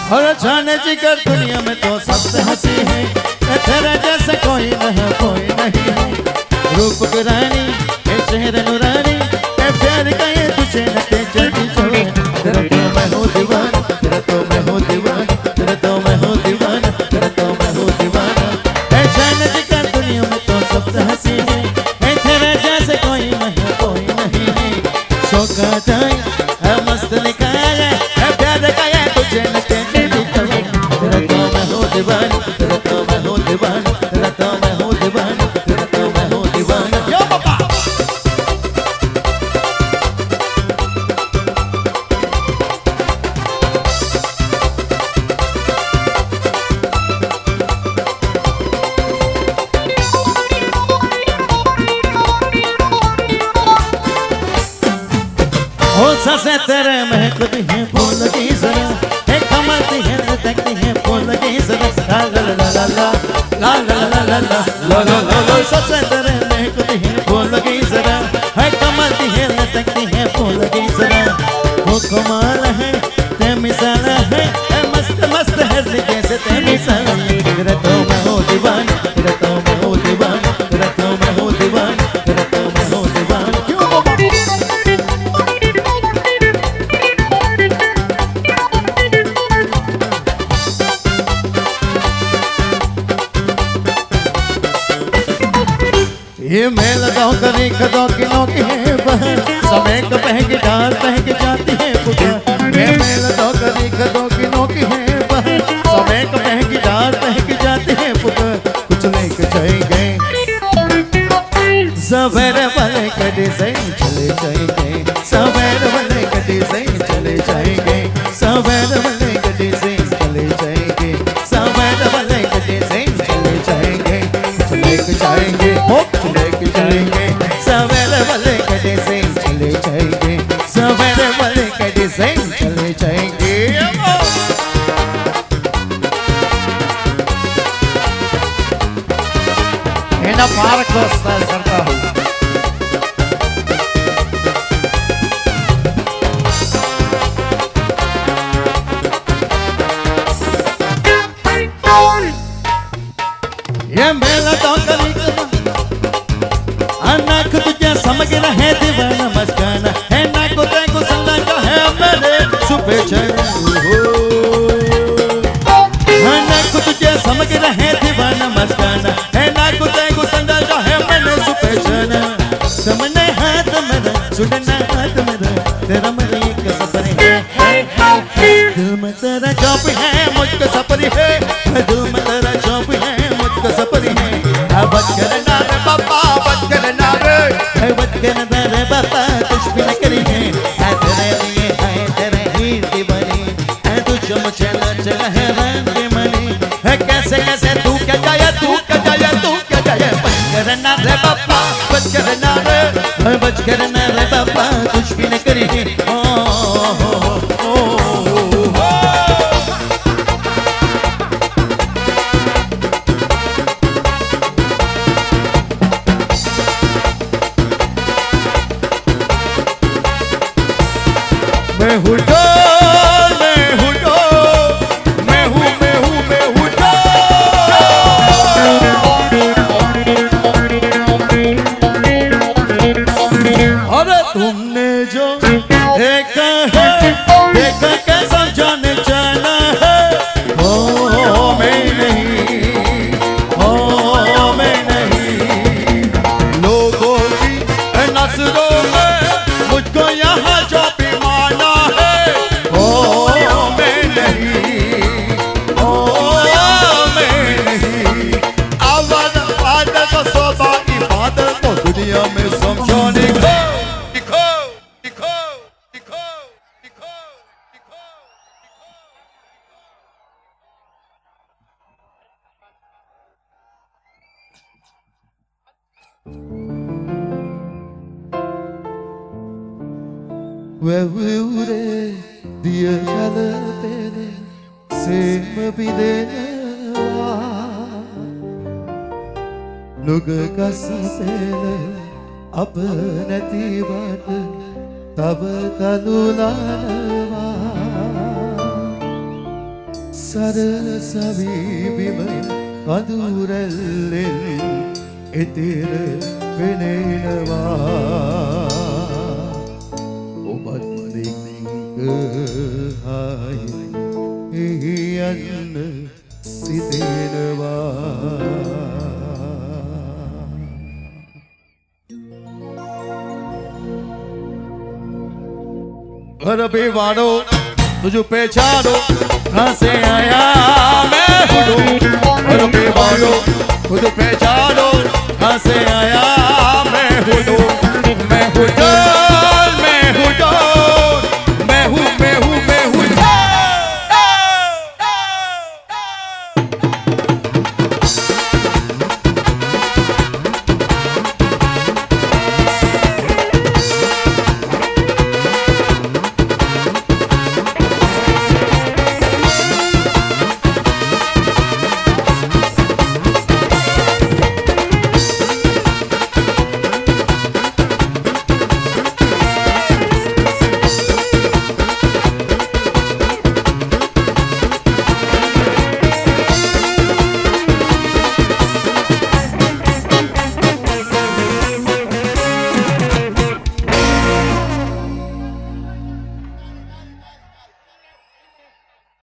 और जाने जिगर दुनिया में तो सबसे हंसी है, तेरा जैसा कोई नहीं कोई नहीं है। रूप की रानी ये चेहरा नूरानी, प्यार का ये तुझे न जल्दी छोड़े। तेरा तो मैं हूँ दीवाना, तेरा तो मैं हूँ दीवाना, तेरा तो मैं हूँ दीवाना, तेरा तो मैं हूँ दीवाना। जाने जिगर दुनिया में तो सबसे हंसी है, तेरा जैसा कोई नहीं कोई नहीं है। शौका जाए मस्त निकाले, प्यार का ये तुझे न तेरा तो मैं हूँ दीवाना, तेरा तो मैं हूँ दीवाना, तेरा तो मैं हूँ दीवाना, तेरा तो मैं हूँ दीवाना। यो बाबा हो ससे तेरे महकती है फूल की जरा, एक कमलती है लटकती है फूल की जरा। ला ला ला ला ला ला ला ला ला ला ला ला ला। ससे तेरे महकती है फूल की जरा, एक कमलती है लटकती है फूल की जरा। वो कमाल है ते मिसाल है, मस्त मस्त है जैसे ते मिसाल। तेरा तो मैं हूँ दीवाना, तेरा तो मैं हूँ दीवाना, तेरा तो मैं हूँ दीवाना, तेरा तो मैं हूँ दीवाना। क्यों ये मैं लगाऊं करी कदों की नौकी है बहन, समय को बहकी डाल बहकी जाती है पुकार। ये मैं लगाऊं करी कदों की नौकी है बहन, समय को बहकी डाल बहकी जाती है पुकार। कुछ लेके जाएंगे सवेरे वाले कड़ी से चले जाएंगे, सवेरे वाले कड़ी से चले जाएंगे, सवेरे वाले कड़ी से चले जाएंगे, सवेरे वाले कड़ी से चले जाएंगे। कुछ लेके जाएंगे लेके जाएंगे, सवेरे वाले कड़े से चले जाएंगे, सवेरे वाले कड़े से चले जाएंगे। ना पार्क करता हूँ ये मेला तो कभी नाक तुझे समझ रहे दीवाना मस्काना है, नाक को संगा का है मेरे सुबह चढ़ो। नाक तुझे समझ रहे दीवाना मस्काना है, नाक को संगा का है मेरे सुबह चढ़ो। समझने हाथ मेरा सुनना हाथ मेरा, तेरा मेरा एक सफर है, दिल में तेरा जॉब है मुझको सफर है, दिल में तेरा जॉब है मुझको सफर है। बच करना रे बाबा बच करना रे, बच करना रे बाबा कुछ भी न करी है। तेरे लिए है तेरे ही दीवानी, तुझे मुझे न चला है रंग मनी। कैसे कैसे तू क्या जाए तू क्या जाए तू क्या जाए। बच करना रे बाबा बच करना रे, बच करना रे बाबा कुछ भी न करी है। मैं हूँ डॉन, मैं हूँ डॉन, मैं हूँ मैं हूँ मैं हूँ डॉन। अरे तुमने जो देखा है देखा कैसा जाने जाना है। ओ मैं नहीं, ओ मैं नहीं, लोगों की नजरों में मुझको यहाँ जो दुनिया में समझो लिखो लिखो लिखो लिखो लिखो लिखो। Wewure dia jala tere sem bidena lug kasele apne tivat tab talulana සරසවි බිම කඳුරැල්ලෙන් එතෙර පෙනෙනවා ඔබත් යන්න සිතෙනවා घर पे वाड़ो तुझ पहचानो कहाँ से आया मैं हूँ घर पे वाड़ो खुद पहचानो कहाँ से आया